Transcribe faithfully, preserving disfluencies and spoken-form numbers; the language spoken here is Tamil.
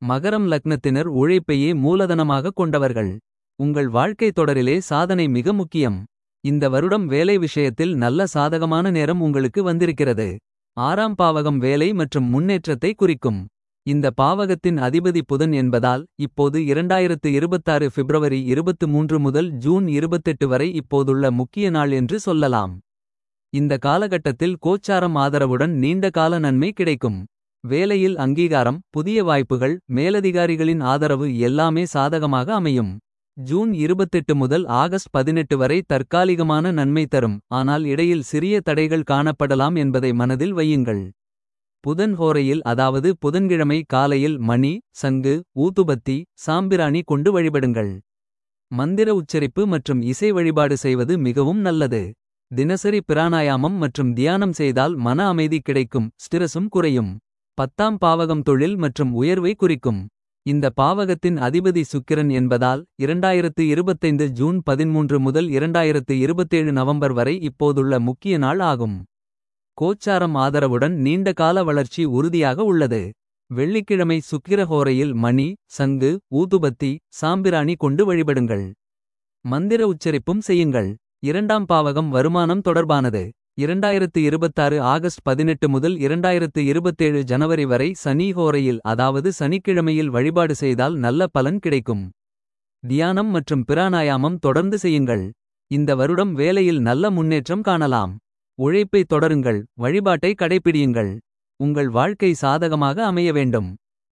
மகரம் லக்னத்தினர் உழைப்பையே மூலதனமாக கொண்டவர்கள். உங்கள் வாழ்க்கை தொடரிலே சாதனை மிக முக்கியம். இந்த வருடம் வேலை விஷயத்தில் நல்ல சாதகமான நேரம் உங்களுக்கு வந்திருக்கிறது. ஆறாம் பாவகம் வேலை மற்றும் முன்னேற்றத்தை குறிக்கும். இந்த பாவகத்தின் அதிபதி புதன் என்பதால் இப்போது இரண்டாயிரத்து இருபத்தாறு பிப்ரவரி இருபத்து மூன்று முதல் ஜூன் இருபத்தெட்டு வரை இப்போதுள்ள முக்கிய நாள் என்று சொல்லலாம். இந்த காலகட்டத்தில் கோச்சாரம் ஆதரவுடன் நீண்ட கால நன்மை கிடைக்கும். வேலையில் அங்கீகாரம், புதிய வாய்ப்புகள், மேலதிகாரிகளின் ஆதரவு எல்லாமே சாதகமாக அமையும். ஜூன் இருபத்தெட்டு முதல் ஆகஸ்ட் பதினெட்டு வரை தற்காலிகமான நன்மை தரும். ஆனால் இடையில் சிறிய தடைகள் காணப்படலாம் என்பதை மனதில் வையுங்கள். புதன் ஹோரையில் அதாவது புதன்கிழமை காலையில் மணி, சங்கு, ஊதுபத்தி, சாம்பிராணி கொண்டு வழிபடுங்கள். மந்திர உச்சரிப்பு மற்றும் இசை வழிபாடு செய்வது மிகவும் நல்லது. தினசரி பிராணாயாமம் மற்றும் தியானம் செய்தால் மன அமைதி கிடைக்கும், ஸ்ட்ரெசும் குறையும். பத்தாம் பாவகம் தொழில் மற்றும் உயர்வை குறிக்கும். இந்த பாவகத்தின் அதிபதி சுக்கிரன் என்பதால் இரண்டாயிரத்து இருபத்தைந்து ஜூன் பதிமூன்று முதல் இரண்டாயிரத்து இருபத்தேழு நவம்பர் வரை இப்போதுள்ள முக்கிய நாள் ஆகும். கோச்சாரம் ஆதரவுடன் நீண்ட கால வளர்ச்சி உறுதியாக உள்ளது. வெள்ளிக்கிழமை சுக்கிரஹோரையில் மணி, சங்கு, ஊதுபத்தி, சாம்பிராணி கொண்டு வழிபடுங்கள். மந்திர உச்சரிப்பும் செய்யுங்கள். இரண்டாம் பாவகம் வருமானம் தொடர்பானது. இரண்டாயிரத்து இருபத்தாறு ஆகஸ்ட் பதினெட்டு முதல் இரண்டாயிரத்து இருபத்தேழு ஜனவரி வரை சனி ஹோரையில் அதாவது சனிக்கிழமையில் வழிபாடு செய்தால் நல்ல பலன் கிடைக்கும். தியானம் மற்றும் பிராணாயாமம் தொடர்ந்து செய்யுங்கள். இந்த வருடம் வேலையில் நல்ல முன்னேற்றம் காணலாம். உழைப்பை தொடருங்கள், வழிபாட்டை கடைப்பிடியுங்கள். உங்கள் வாழ்க்கை சாதகமாக அமைய வேண்டும்.